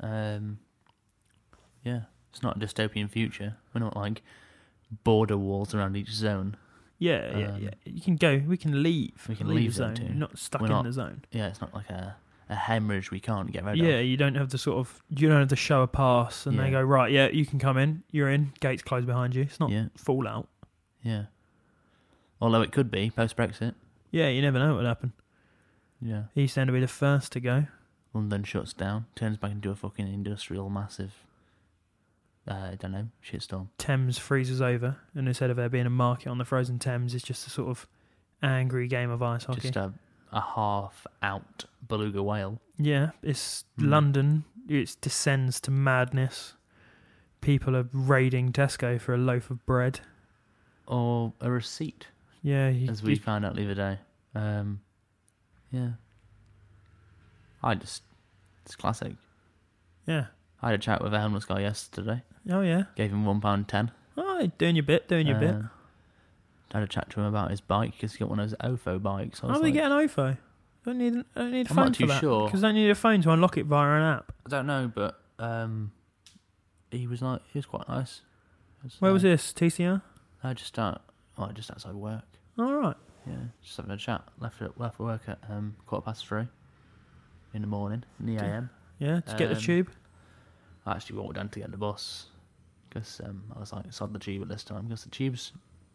Yeah. It's not a dystopian future. We're not like border walls around each zone. Yeah. You can go. We can leave. We can leave zone. You're not stuck in the zone. Yeah, it's not like a hemorrhage we can't get rid of. Yeah, you don't have to show a pass and they go, right, yeah, you can come in. You're in. Gates closed behind you. It's not fallout. Yeah. Although it could be post-Brexit. Yeah, you never know what would happen. Yeah. East End will be the first to go. London shuts down, turns back into a fucking industrial massive, I don't know, shitstorm. Thames freezes over, and instead of there being a market on the frozen Thames, it's just a sort of angry game of ice hockey. Just a half-out beluga whale. Yeah, it's London. It descends to madness. People are raiding Tesco for a loaf of bread. Or a receipt. Yeah. As we found out the other day. Yeah. It's classic. Yeah. I had a chat with a homeless guy yesterday. Oh, yeah. Gave him £1.10. Oh, doing your bit. I had a chat to him about his bike because he got one of those OFO bikes. How do they get an OFO? Don't need a phone for that. I'm not too sure. Because they need a phone to unlock it via an app. I don't know, but he was quite nice. Where was this? TCR? Just outside work. All right. Yeah, just having a chat. Left for work at 3:15 in the morning, in the AM. Yeah, to get the tube. I actually walked down to get the bus because I was like, sod the tube at this time because the tube's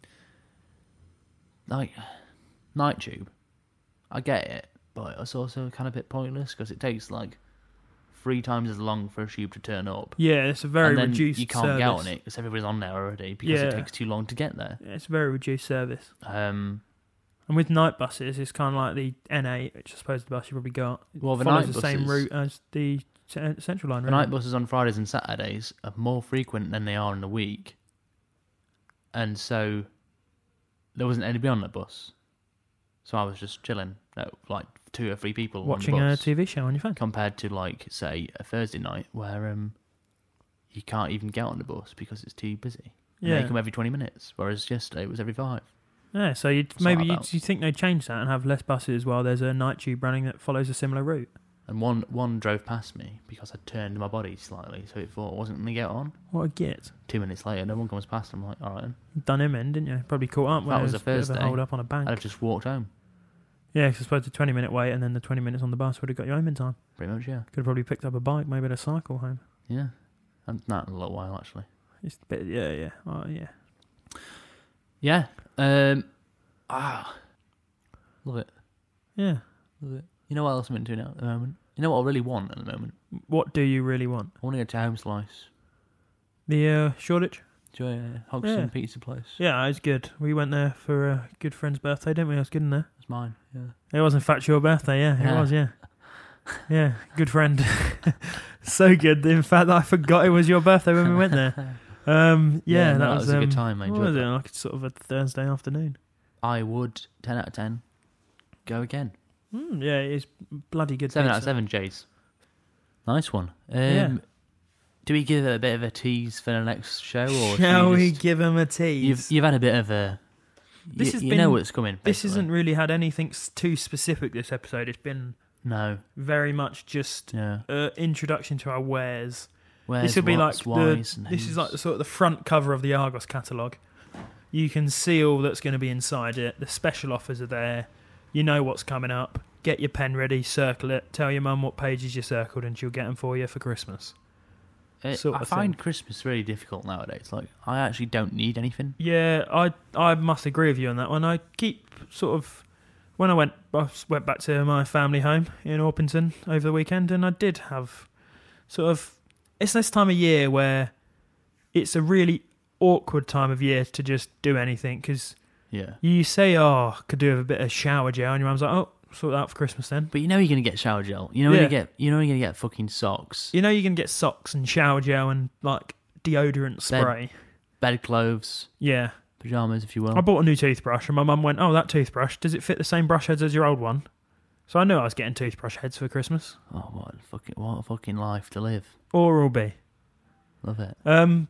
like night tube. I get it, but it's also kind of a bit pointless because it takes like 3 times as long for a tube to turn up. Yeah, it's a very and then reduced you can't service. get on it because everybody's on there already because it takes too long to get there. Yeah, it's a very reduced service. Um, And with night buses, it's kind of like the N8, which I suppose the bus you probably got. Well, the follows night the same buses- route as the Central Line. the Really. night buses on Fridays and Saturdays are more frequent than they are in the week, and so there wasn't anybody on that bus. So I was just chilling, like 2 or 3 people Watching on the a bus, TV show on your phone. compared to like say a Thursday night where you can't even get on the bus because it's too busy. And Yeah. they come every 20 minutes, whereas yesterday it was every 5. Yeah, so like that. you think they'd change that and have less buses while there's a night tube running that follows a similar route? And one drove past me because I turned my body slightly, so it thought I wasn't going to get on. What a git. 2 minutes later, no one comes past. I'm like, all right, then. Done him in, didn't you? Probably caught up If when that was there a bit of Thursday, hold up on a bank. I'd have just walked home. Yeah, because I suppose the 20-minute wait and then the 20 minutes on the bus would have got you home in time. Pretty much, yeah. Could have probably picked up a bike, maybe a cycle home. Yeah. Not in a little while, actually. It's a bit, yeah. Oh, yeah. Yeah. Love it. Yeah. Love it. You know what else I'm into now at the moment? You know what I really want at the moment? What do you really want? I want to go to Home Slice. The Shoreditch? Hodgson Yeah. pizza place. Yeah, it was good. We went there for a good friend's birthday, didn't we? It was good in there. It's mine, yeah. It was in fact your birthday, yeah. It Yeah. was, yeah. Yeah, good friend. So good, in fact, that I forgot it was your birthday when we went there. That was a good time. I what enjoyed was it? that. Like sort of a Thursday afternoon. I would, 10 out of 10, go again. Yeah, it's bloody good. 7 out of pizza. 7, Jays. Nice one. Yeah. Do we give it a bit of a tease for the next show? Or Shall we just, give him a tease? You've had a bit of a... This has you been- know what's coming, This basically. hasn't really had anything too specific this episode. It's been No. very much just Yeah. introduction to our wares. Where's, This will be like what's, why's, and this is who's. like the sort of the front cover of the Argos catalogue. You can see all that's going to be inside it. The special offers are there. You know what's coming up. Get your pen ready, circle it. Tell your mum what pages you circled, and she'll get them for you for Christmas. sort I of find thing. Christmas really difficult nowadays. Like, I actually don't need anything. Yeah, I must agree with you on that one. I keep sort of when I went back to my family home in Orpington over the weekend, and I did have sort of it's this time of year where it's a really awkward time of year to just do anything because Yeah. you say, "Oh, could do with a bit of shower gel," and your mum's like, "Oh, sort that out for Christmas then." But you know you're gonna get shower gel. You know Yeah. you're gonna get fucking socks, You know you can get socks and shower gel and like deodorant spray. bedclothes, Yeah. pajamas, if you will. I bought a new toothbrush, and my mum went, "Oh, that toothbrush, does it fit the same brush heads as your old one?" So I knew I was getting toothbrush heads for Christmas. Oh, what a fucking life to live. Oral B. Love it. And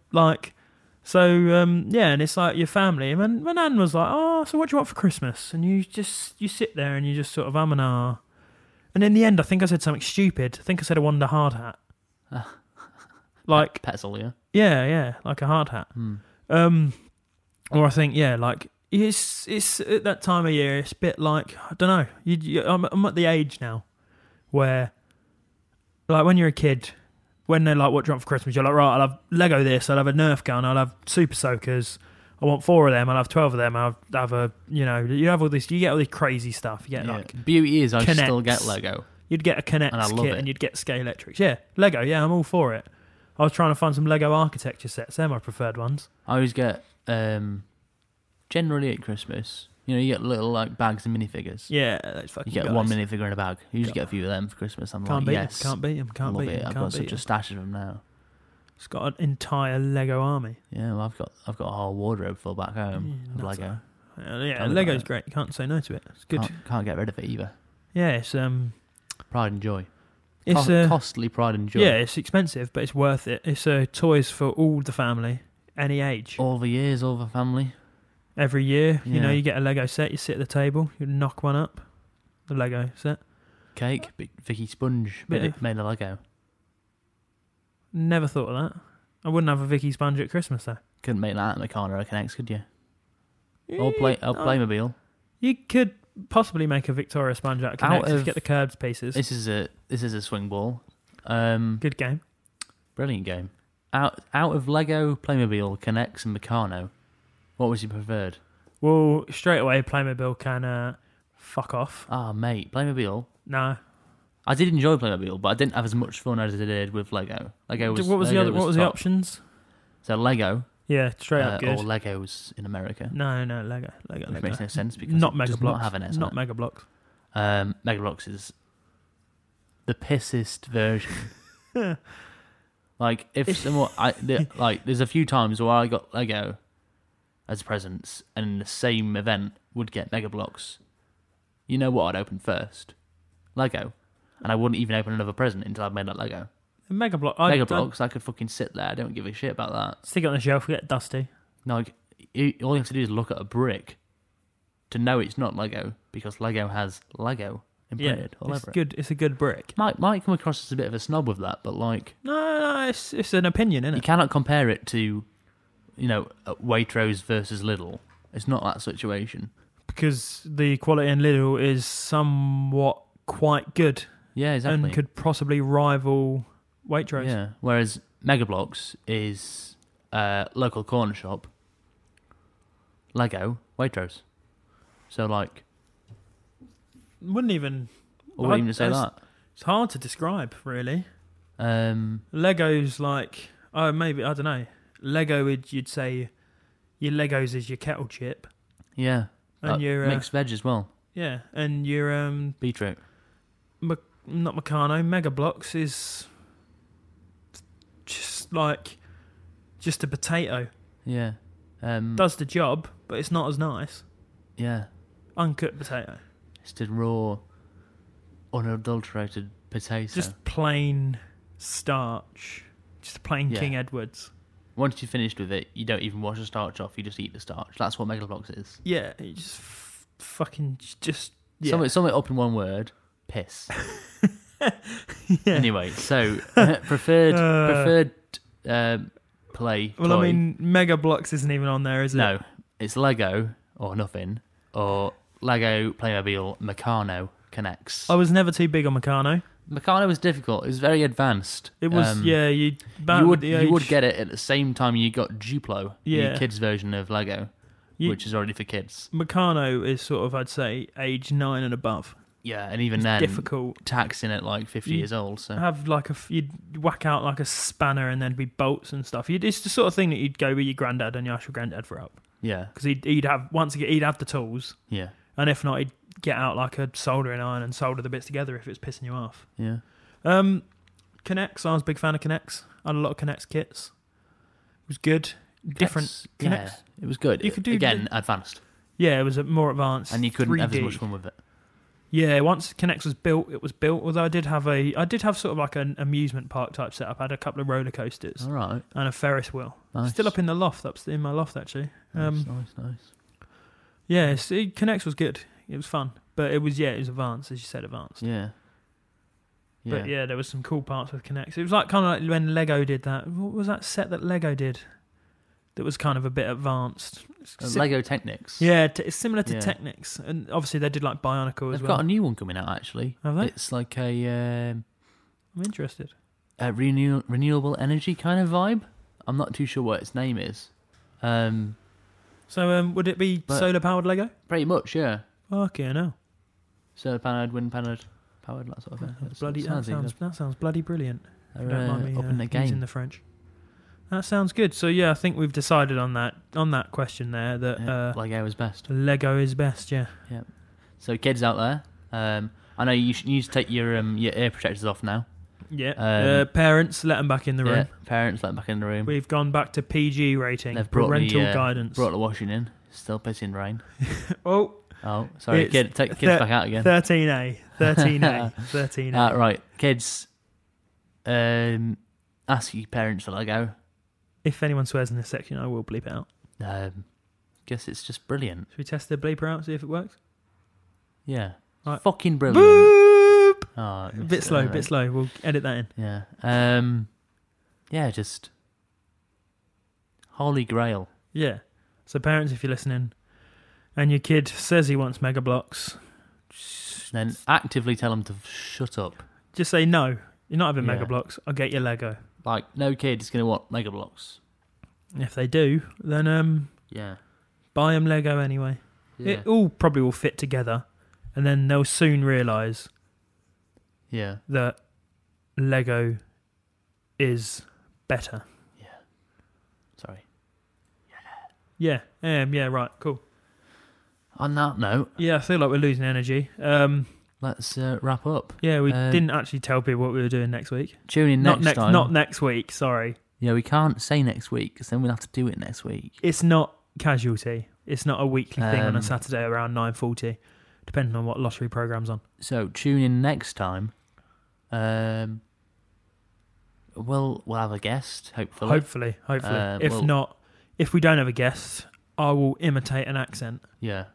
it's like your family. And my nan was like, "Oh, so what do you want for Christmas?" And you sit there and you just sort of and ah. And in the end, I think I said something stupid. I think I said a Wonder hard hat. Like, Petzl, yeah. yeah, like a hard hat. Or I think, like it's at that time of year. It's a bit like I don't know. I'm at the age now where, like, when you're a kid, when they're like, "What do you want for Christmas?" You're like, "Right, I'll have Lego this. I'll have a Nerf gun. I'll have Super Soakers. I want 4 of them. I'll have 12 of them. I'll have a you have all this. You get all this crazy stuff. You get like Beauty is I Connects. still get Lego. you'd get a Connect And I love kit it. and you'd get Scalextrics. Yeah, Lego. Yeah, I'm all for it. I was trying to find some Lego architecture sets. They're my preferred ones. I always get generally at Christmas. You get little like bags of minifigures. Yeah, those fucking You get guys. one minifigure in a bag. You usually get a few of them for Christmas. I'm Can't like, beat yes, him. Can't beat him. Can't love beat it. him. I've Can't got beat such a him. stash of them now. It's got an entire Lego army. Yeah, well, I've got a whole wardrobe full back home of nuts. Lego. Yeah, Tell me Lego's about it. great. You can't say no to it. It's good. Can't get rid of it either. Yeah, it's Pride and joy. it's Costly pride and joy. yeah, it's expensive, but it's worth it. It's toys for all the family, any age. All the years, all the family. Every year, Yeah. you get a Lego set. You sit at the table, you knock one up. The Lego set. Cake, Vicky Sponge, Bit made of Lego. Never thought of that. I wouldn't have a Vicky Sponge at Christmas though. Couldn't make that at Meccano or Connects, could you? Or Playmobil. You could possibly make a Victoria Sponge out of Connects if you get the curved pieces. This is a swing ball. Good game. Brilliant game. Out of Lego, Playmobil, Connects, and Meccano, what was your preferred? Well, straight away, Playmobil can fuck off. Ah, mate, Playmobil. No. I did enjoy Playmobil, but I didn't have as much fun as I did with Lego. What was the options? So Lego. Yeah, straight up good. Or Legos in America. No, Lego. Which makes no sense because not it Mega does Bloks. not have an S. Not Mega Bloks. Mega Bloks is the pissest version. Like if someone, there's a few times where I got Lego as presents, and in the same event would get Mega Bloks. You know what I'd open first? Lego, and I wouldn't even open another present until I'd made that Lego. Mega Bloks. I could fucking sit there. I don't give a shit about that. Stick it on the shelf. Get dusty. No, all you have to do is look at a brick to know it's not Lego, because Lego has Lego imprinted all over it. It's a good brick. Might come across as a bit of a snob with that, but like no, it's an opinion, isn't it? You cannot compare it to, Waitrose versus Lidl. It's not that situation because the quality in Lidl is somewhat quite good. Yeah, exactly, and could possibly rival Waitrose. Yeah, whereas Mega Bloks is local corner shop. Lego, Waitrose. So like, wouldn't even say that. It's hard to describe, really. Lego's like, maybe I don't know. Lego, you'd say your Legos is your kettle chip. Yeah, and your mixed veg as well. Yeah, and your beetroot. Not Meccano. Mega Bloks is just a potato. Yeah, does the job, but it's not as nice. Yeah, uncooked potato. Just a raw, unadulterated potato. Just plain starch. Just plain King Edwards. Once you're finished with it, you don't even wash the starch off. You just eat the starch. That's what Mega Bloks is. Yeah, you just fucking just. Yeah. Sum it up in one word: piss. Anyway, so preferred play. Well, toy. I mean, Mega Bloks isn't even on there, is it? No, it's Lego or nothing, or Lego, Playmobil, Meccano, Connects. I was never too big on Meccano. Meccano was difficult. It was very advanced. It was, you would get it at the same time you got Duplo, the kids' version of Lego, which is already for kids. Meccano is sort of, I'd say, age 9 and above. Yeah, and even then, difficult. Taxing at like 50 years old. So have you'd whack out like a spanner and then be bolts and stuff. It's the sort of thing that you'd go with your granddad and you ask your granddad for help. Yeah, because he'd have the tools. Yeah, and if not, he'd get out like a soldering iron and solder the bits together if it's pissing you off. Yeah. Connects. I was a big fan of Connects. I had a lot of Connects kits. It was good. Different Connects. Yeah, it was good. You could do advanced. Yeah, it was more advanced. And you couldn't 3D. Have as much fun with it. Yeah, once Connects was built, it was built. Although I did have sort of like an amusement park type setup. I had a couple of roller coasters. All right. And a Ferris wheel. Nice. Still up in the loft, in my loft actually. Nice. Yeah, Connects was good. It was fun, but it was advanced, as you said, advanced. Yeah. But there was some cool parts with Connects. It was like kind of like when Lego did that. What was that set that Lego did? That was kind of a bit advanced. Lego Technics. Yeah, it's similar to Technics, and obviously they did like Bionicle as well. They've got a new one coming out actually. Have they? It's like a. I'm interested. A renewable energy kind of vibe. I'm not too sure what its name is. So would it be solar powered Lego? Pretty much, yeah. Okay, no. Solar powered, wind powered, that sort of thing. That sounds bloody brilliant. Don't mind me using the French. That sounds good. So yeah, I think we've decided on that question there that Lego is best. Lego is best, yeah. Yeah. So kids out there, I know you need to take your ear protectors off now. Yeah. Parents, let them back in the room. Yeah, parents, let them back in the room. We've gone back to PG rating. They've brought parental guidance. Brought the washing in. Still pissing rain. Oh, sorry, take kids back out again. 13A. 13A. Right, kids. Ask your parents for Lego. If anyone swears in this section, I will bleep it out. Guess it's just brilliant. Should we test the bleeper out, see if it works? Yeah. Right. Fucking brilliant. Boop! Oh, a bit slow. We'll edit that in. Yeah. Yeah, just Holy Grail. Yeah. So parents, if you're listening, and your kid says he wants Mega Bloks, Then actively tell them to shut up. just say no. You're not having Yeah. Mega Bloks. I'll get you Lego. Like, no kid is going to want Mega Bloks. If they do, then Yeah. buy them Lego anyway. Yeah. It all probably will fit together, and then they'll soon realise Yeah. that Lego is better. Sorry. Yeah. Yeah. Right. Cool. On that note, Yeah. I feel like we're losing energy. let's wrap up. Yeah. We Um, didn't actually tell people what we were doing next week. Tune in next time. Not next week. Sorry. Yeah, we can't say next week because then we'll have to do it next week. It's not Casualty. It's not a weekly thing on a Um, Saturday around 9:40, depending on what lottery program's on. So tune in next time. We'll have a guest, hopefully. Hopefully. If well- not, if we don't have a guest, I will imitate an accent. Yeah.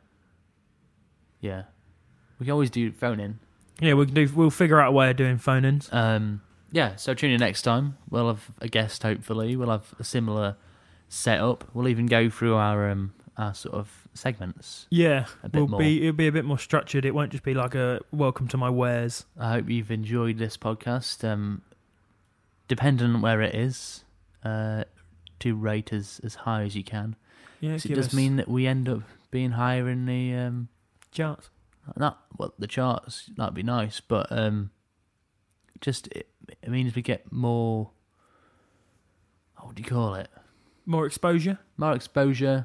Yeah. We can always do phone in. Yeah, we'll figure out a way of doing phone-ins. Yeah, so tune in next time. We'll have a guest, hopefully. We'll have a similar setup. We'll even go through our sort of segments. Yeah, A bit more. it'll be a bit more structured. It won't just be like a welcome to my wares. I hope you've enjoyed this podcast. Depending on where it is, do rate as high as you can. Yeah, 'Cause it give does us mean that we end up being higher in the charts. the charts. That'd be nice, but just it means we get more. What do you call it? More exposure. More exposure.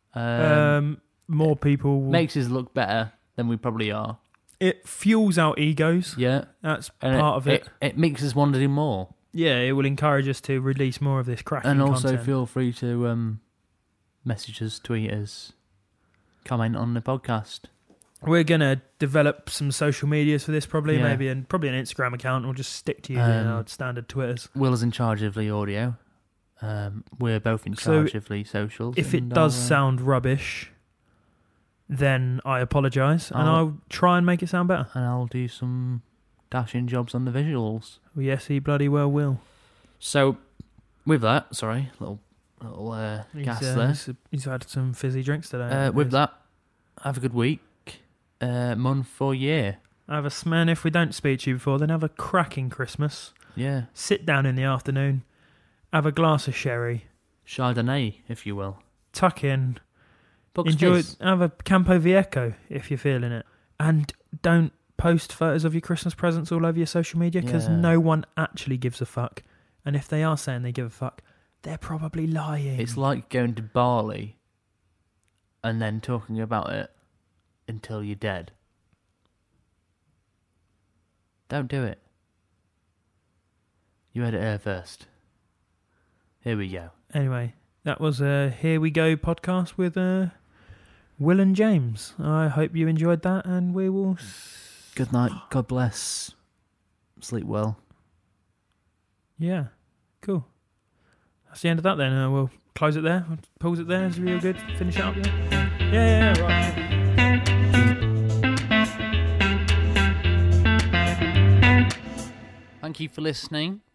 More people. Makes us look better than we probably are. It fuels our egos. Yeah, That's and part of it. It makes us want to do more. Yeah, it will encourage us to release more of this cracking And also content. feel free to message us, tweet us, comment on the podcast. We're gonna develop some social medias for this, probably Yeah. maybe an Instagram account. We'll just stick to using our standard Twitters. Will's in charge of the audio. We're both in So charge of the socials. If it and does I'll, sound rubbish, then I apologise, and I'll- I'll try and make it sound better. and I'll do some dashing jobs on the visuals. Well, yes, he bloody well will. So, with that, sorry, little gas there. He's had some fizzy drinks today. With that, have a good week, month or year. Have a sman. If we don't speak to you before, then have a cracking Christmas. Yeah, Sit down in the afternoon, have a glass of sherry, Chardonnay, if you will. tuck in, Bucks enjoy. Fizz. Have a Campo Viejo if you're feeling it, and don't post photos of your Christmas presents all over your social media because Yeah. no one actually gives a fuck. And if they are saying they give a fuck, they're probably lying. It's like going to Bali and then talking about it until you're dead. Don't do it. You heard it here first. Here we go. Anyway, that was a Here We Go podcast with Will and James. I hope you enjoyed that, and we will... Good night. God bless. Sleep well. Yeah, cool. That's the end of that then. We'll close it there. Pause it there. Is it real good? Finish it up there? Yeah, right. Thank you for listening.